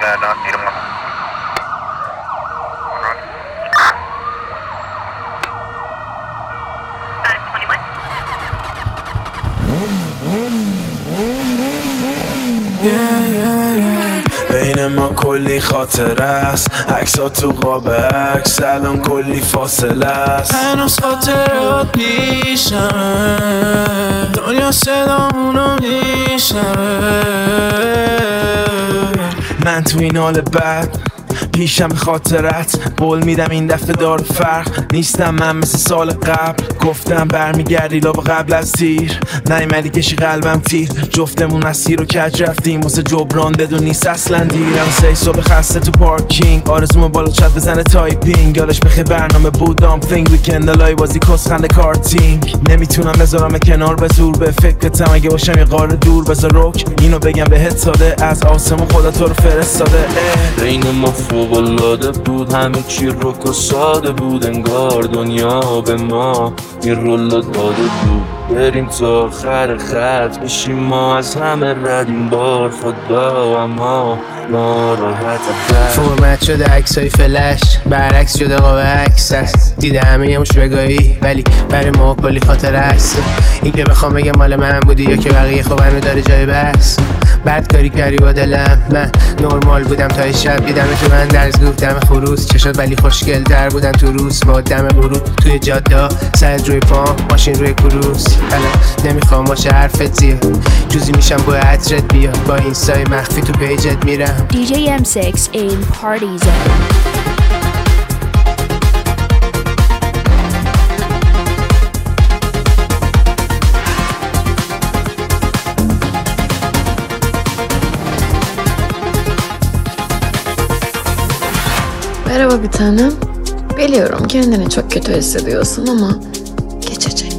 not need them. بین ما کلی خاطره است، عکس‌ها تو قاب عکس، الان کلی فاصله است. هنوز خاطرات پیشمه، دنیا صدامونو میشنوه. من تو این حال بد پیشم خاطرت قول میدم این دفعه دار فرق نیستم. من مثل سال قبل گفتم برمیگردی لاب قبل از تیر، نیومدی کشی قلبم تیر. جفتمون مسیر رو کج رفتیم واسه جبران بدون نیست اصلا دیرم. 3 صبح خسته تو پارکینگ، آرزومو بالا چت بزنه تایپینگ. یادش بخیر برنامه بودم فینگ ویکند لای بازی کسخند کارتینگ. نمیتونم بذارم کنار به زور، به فکرتم اگه باشم یه قاره دور. بذار رک اینو بگم بهت ساده، از آسمون خدا تو رو فرستاده. بین ما فوق‌العاده بود، همه چی رک و ساده بود. انگار دنیا به ما این رول داده بود. بریم تا آخر خط بشیم ما از همه رد این بار. خدا اما ناراحت فرمت شده عکسای فلش، برعکس شده قاب عکس است. دیده همه یه مش بگاهی ولی برای ما کلی خاطر است. این که بخوام بگم مال من بودی یا که بقیه خب هنو داره جای بس. بد کاری کردی با دلم، من نرمال بودم تا شب دیدم تو من درز گفت دم خروس. چشات ولی خوشگل در بودن تو روز با دم غروب توی جاده. سر روی پام ماشین روی کروس. الان نمیخوام باشه حرفت زیاد، جوزی میشم با عطرت بیاد. با اینستای مخفی تو پیجت میرم. DJ M6 in Party Zone. Merhaba bir tanem. Biliyorum kendini çok kötü hissediyorsun ama geçecek.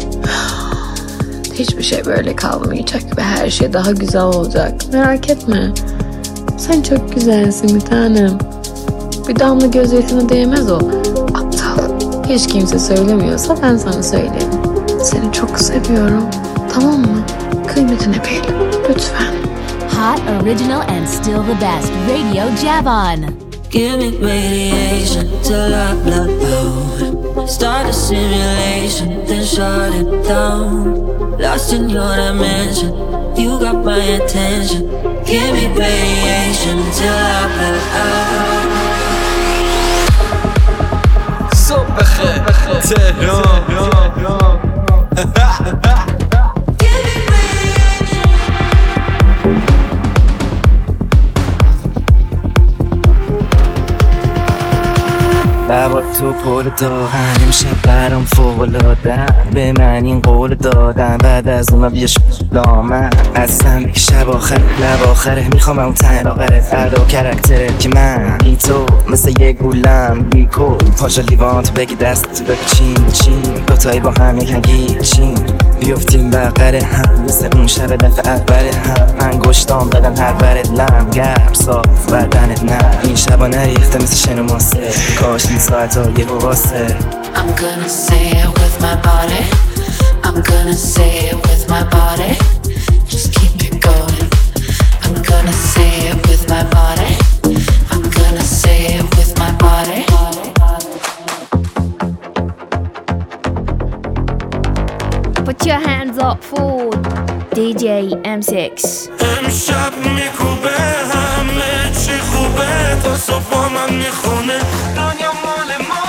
Hiçbir şey böyle kalmayacak ve her şey daha güzel olacak. Merak etme. Sen çok güzelsin bir tanem. Bir damla gözyaşına değmez o. Aptal. Hiç kimse söylemiyorsa ben sana söyleyeyim. Seni çok seviyorum. Tamam mı? Kıymetini bil. Lütfen. Hot, original, and still the best. Radio Javon. Give me radiation till I blood out. Start a simulation, then shut it down. Lost in your dimension, you got my attention. Give me radiation till I blood out. صبح خیر تهران. با تو پر دارم امشب برام فوق‌العاده. به من این قول دادن بعد از اونا بیاش دامن. اصلا شب آخر لب آخره میخوام اون تن آخره. فردا کرکتره که من این تو مثل یه گولم بیکل. پاشا لیوانت بگی دست بگی چین دوتایی با هم یکنگی چین. بیفتیم بقره هم مثل اون شب دفعه اول هم. انگشتام بدن هر برد لم گرم صاف بدنت نه. این شبا نریخته مثل شن و ماسه. کاش این ساعت ها یه واسه. I'm gonna say it with my body. I'm gonna say it with my body. Just keep it going. I'm gonna say it with my body. I'm gonna say it with my body. Put your hands up for DJ M6. امشب میکوبه همه چی خوبه. تا صبح من میخونه دنیا مال ما.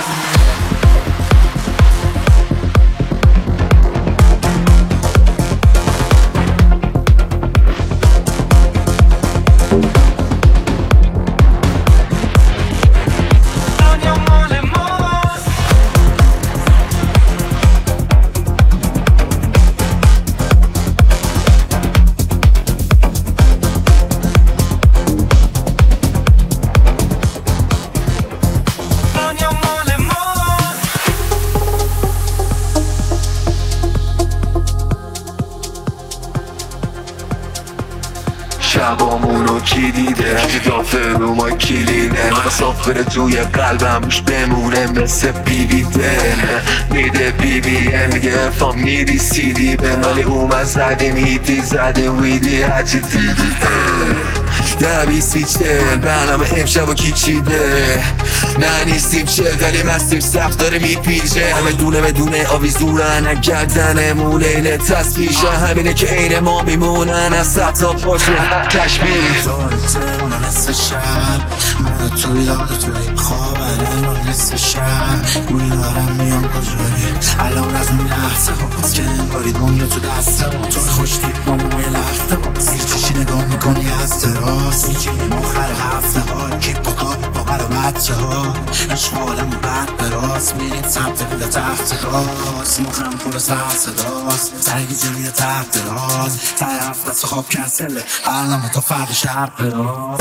شبامونو کی دیده اگه دافه رو ما کلینه. صاف بره توی قلبم روش بمونه مثل بیبیده. میده بیبیه میگه فام میدی سیدی به مالی اومد زدیم هیتی زدیم ویدی هرچی دیدی. 10-20 برنامه امشب و کی چیده نه نیستیم چه ولی مستیم سخت داره میپیچه همه دونه بدونه آویزورن گردنمون این تصفیشه همینه که عین ما میمونن از سطح پاشه کشمیر دارتمون نصف شب من توی یاد توی خواب الان نصف شب میدارم میام کجایی الان از این لحظه ها باز که انگارید مونده تو دسته ها تو خوشتید با موی لخته ها زیر چشی نگاه میکنی از تراس میگیریم آخر هفته ها کیپ با کار با برا بچه ها عشق عالم و بعد براست میریم سمت بیل تحت راست مخم پر سر صداست سرگی جمعی تحت راست تای هفته سه خواب کنسله برنامه تا فرد شب براست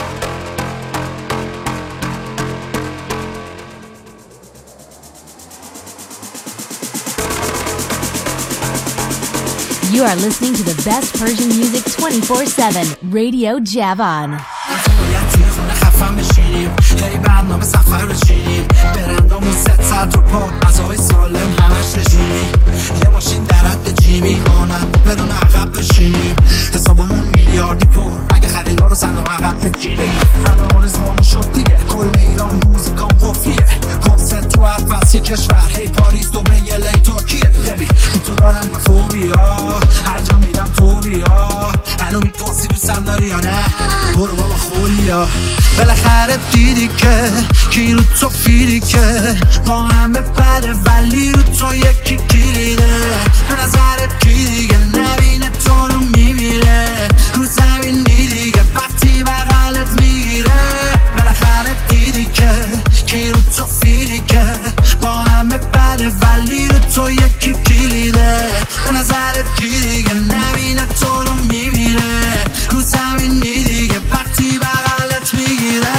You are listening to the best Persian music 24/7, Radio Javan. خفم بشینیم هی برنامه سفر بچینیم برندامون 300 رو پا غذای سالم همش رژیمی یه ماشین در حد جیمی آنم برون عقب بشینیم حسابمون میلیاردی پر اگه خریدار رو صندوق عقب بگیریم همه آرزوامون شد دیگه کل ایران موزیکام قفلیه کنسرت تو هر فصل یه کشور هی پاریس دبی الی ترکیه ببین تو دارم فوبیا هر جا میرم تو بیا هنو میپرسی دوستم داری یا نه برو بابا خولیا بالاخره دیدی که کی رو تو فیری که با هم بپره ولی رو تو یکی کلیده به نظرت کی دیگه نبینه تو رو میمیره رو زمینی دیگه وقتی بغلت میگیره بالاخره دیدی که کی رو تو فیری که با هم بپره ولی رو تو یکی کلیده به نظرت کی دیگه نبینه تو رو میمیره رو زمینی دیگه وقتی بغلت میگیره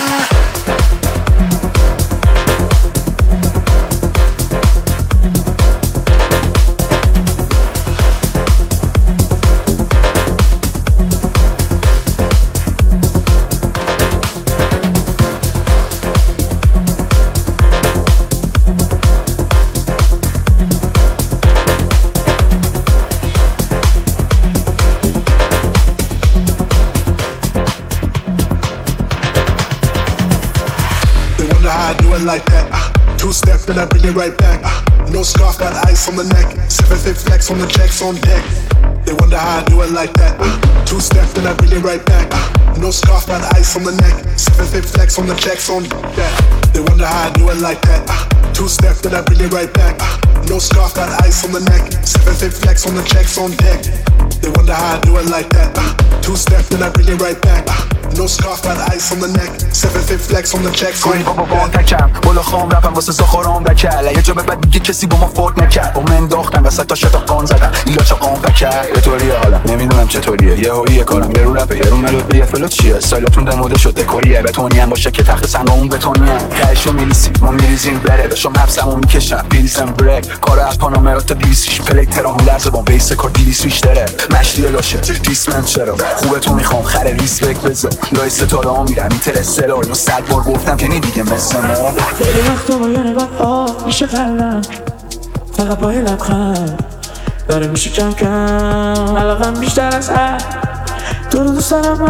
Like that, two-step and I bring it right back. No scarf, got ice on the neck. 7-5 flex on the checks on deck. They wonder how I do it like that. Two-step and I bring it right back. No scarf, got ice on the neck. 7-5 flex on the checks on deck. They wonder how I do it like that. Two-step and I bring it right back. No scarf, got ice on the neck. 7-5 flex on the checks on deck. They wonder how I do it like that. Two-step and I bring it right back. No scarf, got ice on the neck. 7-5 flex on the checks on بابا بان تکم بالا خام رفتم واسه سخورام بکل یه جا به بعد دیگه کسی با ما فوت نکرد با من داختم وسط تا شتاقان زدم ایلا چا قام بکر چطوریه حالا نمیدونم چطوریه یه هویه کارم یه رو رپه یه رو ملودی یه فلوت چیه استایلتون دموده شد دکوریه بتونی هم باشه که تخت سنگامون بتونی هم تهشو میریسیم ما میریزیم بره بشم حبسمو میکشم پیریزم بریک کار از پانامرات تا 206 پلیک ترام لرزه با بیس کار 200 داره مشتی لاشه دیسمنت چرا خوبتون میخوام خره ریسپکت بزن لای ستاره ها میرم اینترستلار اینو 100 بار گفتم که نی دیگه مثل ما خیلی وقتا با یه نگاه میشه قلم فقط با یه لبخند داره میشه کم کم علاقم بیشتر از هر تو رو دوست دارم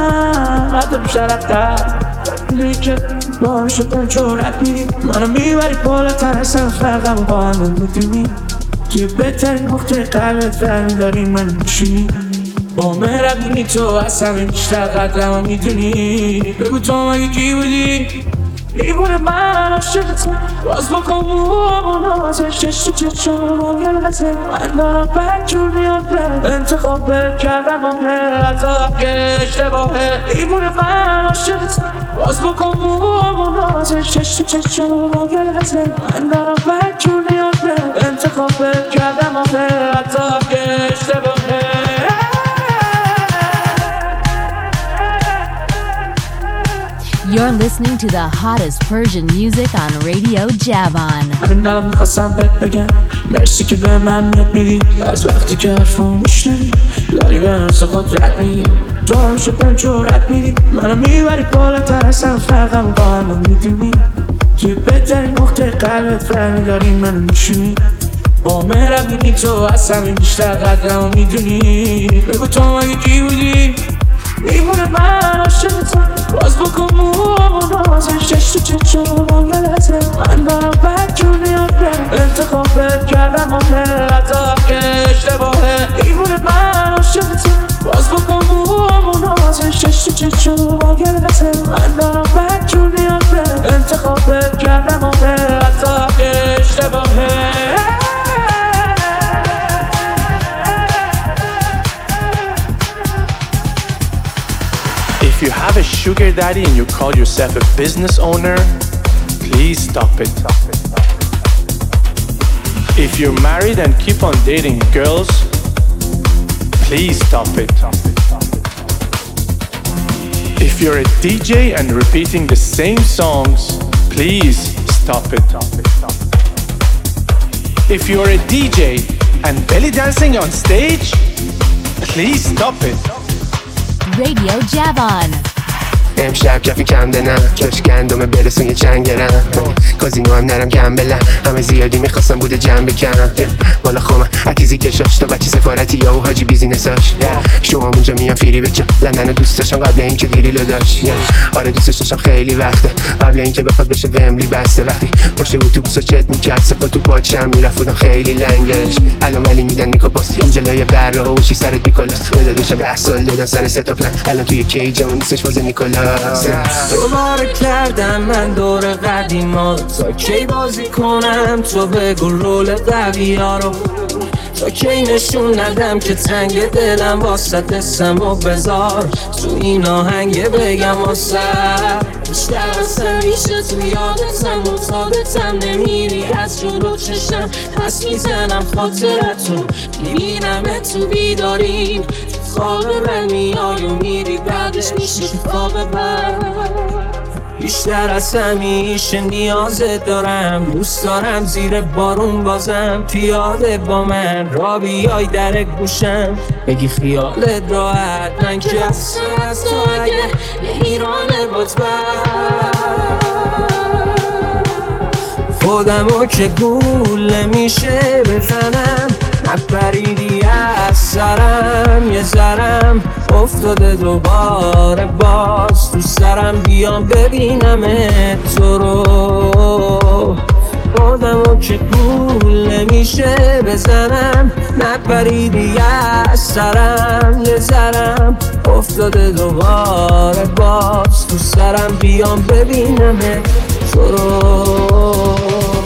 من حتی بیشتر از در میدونی که با هم شدن جورت میدیم منو میبری بالاتر اصلا فرقم با هم میدونی توی بهترین نقطه قلبت فرمی داری من میشی با مهربونی تو از همه بیشتر قدرمو میدونی بگو تو مگه کی بودی دیوونه من عاشقتم باز بکن موامون آزش چشت و چشم یلغته من دارم بد جور میاد به انتخاب کردم حتی که اشتباهه دیوونه من عاشقتم باز بکن موامون آزش چشت و چشم یلغته من دارم بد جور میاد به انتخاب کردم حتی که اشتباهه You're listening to the hottest Persian music on Radio Javan. من میخواستم بهت بگم مرسی که به من میدی از وقتی که حرفم میشنوی داری به نفس خود رد میدی تو هم شدن جورت میدی منو میبری بالاتر اصلا فرقم با هم میدونی توی بهترین نقطه قلبت فرمی داری منو میشونی با مهربونی تو از همه بیشتر قدرمو میدونی بگو تو مگه کی بودی دیوونه من باشه چون واقعیته من دارم بدجور میام به انتخابت کردم حتی اگه اشتباهه If you have a sugar daddy and you call yourself a business owner, please stop it. If you're married and keep on dating girls, please stop it. If you're a DJ and repeating the same songs, please stop it. If you're a DJ and belly dancing on stage, please stop it. Radio Javon. امشب کفی کم دنم جاش گندمه برسون یه چند گرم کازینو هم نرم کم بلم همه زیادی میخواستم بوده جمع بکن بالا خومه اکیزی کشاش تا بچه سفارتی یا و حاجی بیزینساش شما اونجا میان فیری بچه لندنو دوست داشتم قبل این که دیری لو داشت آره دوستش داشتم خیلی وقته قبل این که بخواد بشه وملی بسته وقتی پشت اتوبوسا چت میکرد صفا تو پاچم میرفت بودم خیلی لنگش الان ولی میدن نیکو باست این جلوی بره و چی سرت بیکلاس داداشم 10 سال دادن سر سه تا پلن الان توی کیج اون نیستش واسه نیکولاس دوباره کردم من دور قدیما تا کی بازی کنم تو بگو رول قوی ها رو تا کی نشون ندم که تنگ دلم واسه دستم و بذار تو این آهنگ بگم واسه بیشتر اصلا میشه تو یادتم و ثابتم نمیری از جلو چشم پس میزنم خاطرتو میبینم تو بیداریم خواب من میای و میری بعدش میشه تو خواب من بیشتر از همیشه نیازت دارم دوست دارم زیر بارون بازم پیاده با من را بیای در گوشم بگی خیالت راحت من که اصلا از تو اگه یه ایرانه بطبر خودمو که گول میشه بزنم نپریدی از سرم یه ذرم افتاده دوباره باز تو سرم بیام ببینم تو رو خودمو که گول نمیشه بزنم نپریدی از سرم یه ذرم افتاده دوباره باز تو سرم بیام ببینم تو رو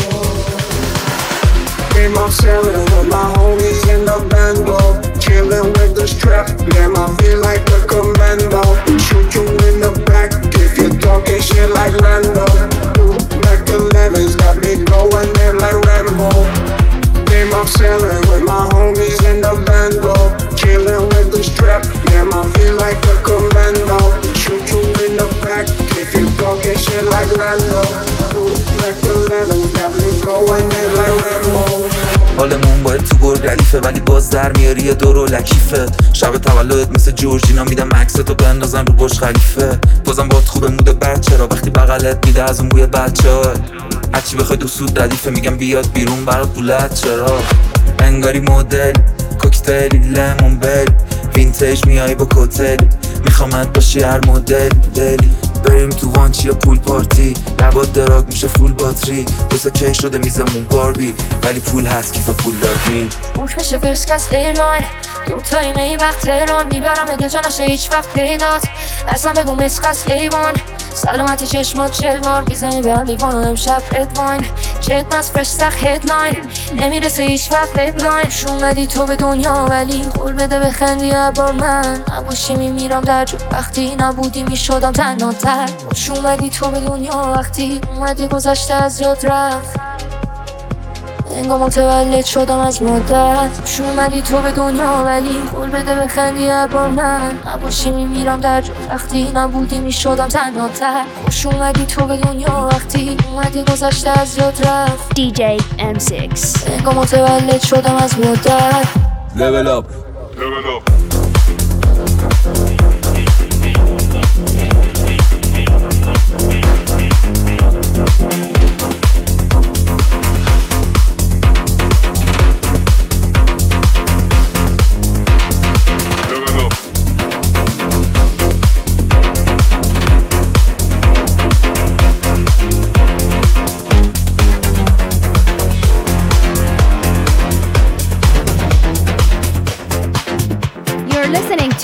I'm sailing with my homies in the bando, chilling with the strap. Damn, I feel like a commando. Shoot you in the back if you're talking shit like Lando. Mac 11's got me going in like Rambo. Damn, I'm sailing with my homies in the bando, chilling with the strap. Damn, I feel like a commando. Shoot you in the back if you're talking shit like Lando. Mac 11's got me going in like Rambo. حالمون باید تو گرگ ردیفه ولی باز در میاری یه دور و لکیفت شب تولدت مثل جورجینا میدم عکستو بندازن رو برج خلیفه بازم باید خوبه موده بچه را وقتی بغلت میده از اون بوی بچه ها هرچی بخوای دو سود ردیفه میگم بیاد بیرون برات بولت چرا انگاری مدل کوکتلی لیمون بل وینتیج میای با کوتل میخوامت باشی هر مدل دلی بریم تو وانچی یا پول پارتی لبات دراگ میشه فول باتری بسه کی شده میزمون باربی ولی پول هست کیف پول دارمی موش میشه فرسکست ایرلاین دوتایی می وقت تهران میبرم اگه جا نشه هیچ وقت پیدات اصلا بگو مسخست ایوان سلامتی چشمات چلوار بیزنی به هم لیوان و امشب ادواین جد مست فرستخ هدلاین نمیرسه هیچ وقت هدلاین شومدی تو به دنیا ولی قول بده بخندی با من نباشی میمیرم در جو وقتی نبودی میشدم تنها تر شومدی تو به دنیا وقتی اومدی گذشته از یاد رفت انگار متولد شدم از مدت شومدی تو به دنیا ولی قول بده بخندی با من نباشی میمیرم در جو وقتی نبودی میشدم تنها تر شومدی تو به دنیا وقتی اومدی گذشته از یاد رفت DJ M6 انگار متولد شدم از مدت Level up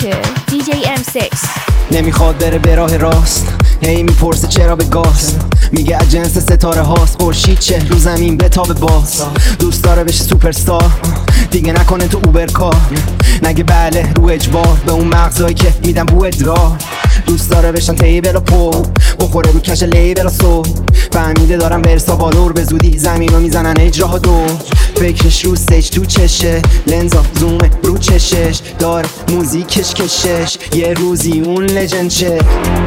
to DJ M6. نمیخواد بره به راه راست، هی میپرسه چرا به گاز، میگه از جنس ستاره هاست، خورشید چه رو زمین بتابه باز، دوست داره بشه سوپرستار، دیگه نکنه تو اوبر کار، نگه بله رو اجبار، به اون مغزایی که میدن بو ادرار، دوست داره بشن تیبل و پو بخوره رو کش لیبل و سو، فهمیده دارم برسا بالور، به زودی زمین رو میزنن اجراها دور، فکرش رو سیج تو چشه، لنزا زومه رو چشش، داره موزیکش کشش، یه روزی اون لجند شه.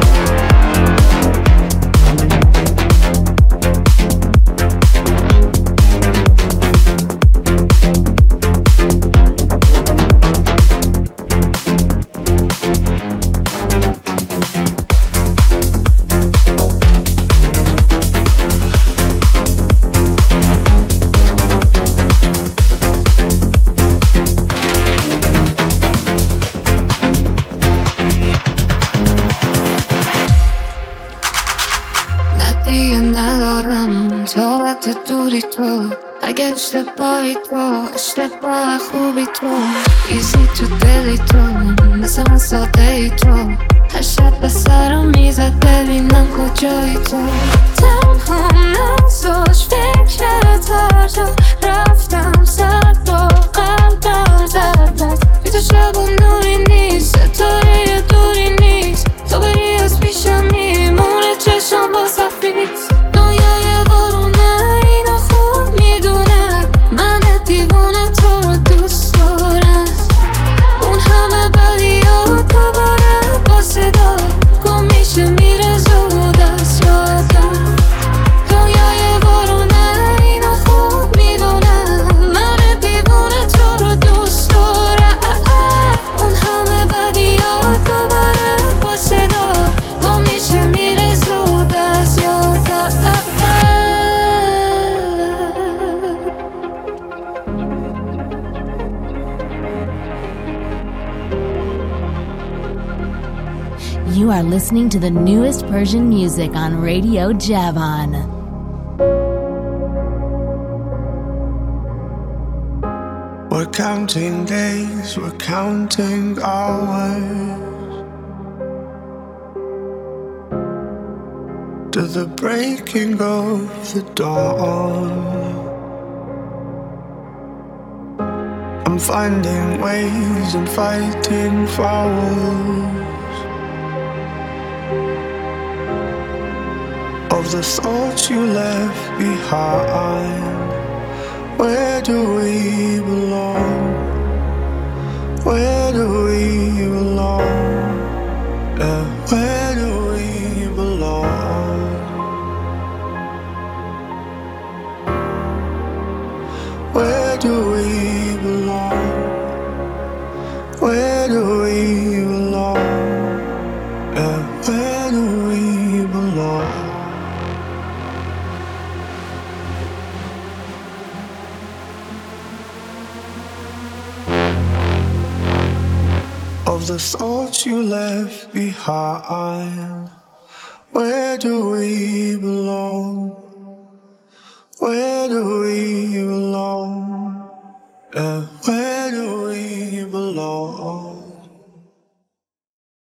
دوری تو اگه اشتباهی تو اشتباه خوبی تو ایزی تو دلی تو مثل من ساده ای تو هر شب به سرم میزد ببینم کجایی تو تنهام نزاش فکرت هر جا رفتم سر با قلبم زد بی تو شب و نوری نیست ستاره دوری نیست تو بری از پیشم میمونه چشم با سفید دنیای بارونه اینو خوب میدونه من دیوونه تو رو دوست دارم اون همه بدی ها دوباره با صدا گم میشه میره زود از یادم دنیای بارونه اینو خوب میدونه من دیوونه تو رو دوست دارم اون همه بدی ها دوباره با صدا گم میشه میره زود از یادم. You are listening to the newest Persian music on Radio Javan. We're counting days, we're counting hours to the breaking of the dawn. I'm finding ways and fighting fouls of the thoughts you left behind. Where do we belong? Where do we belong? Yeah, where do we belong? Where do we belong? Where do we belong? Yeah, where do we belong? Of the thoughts you left behind, where do we belong? Where do we belong? Yeah, where do we belong?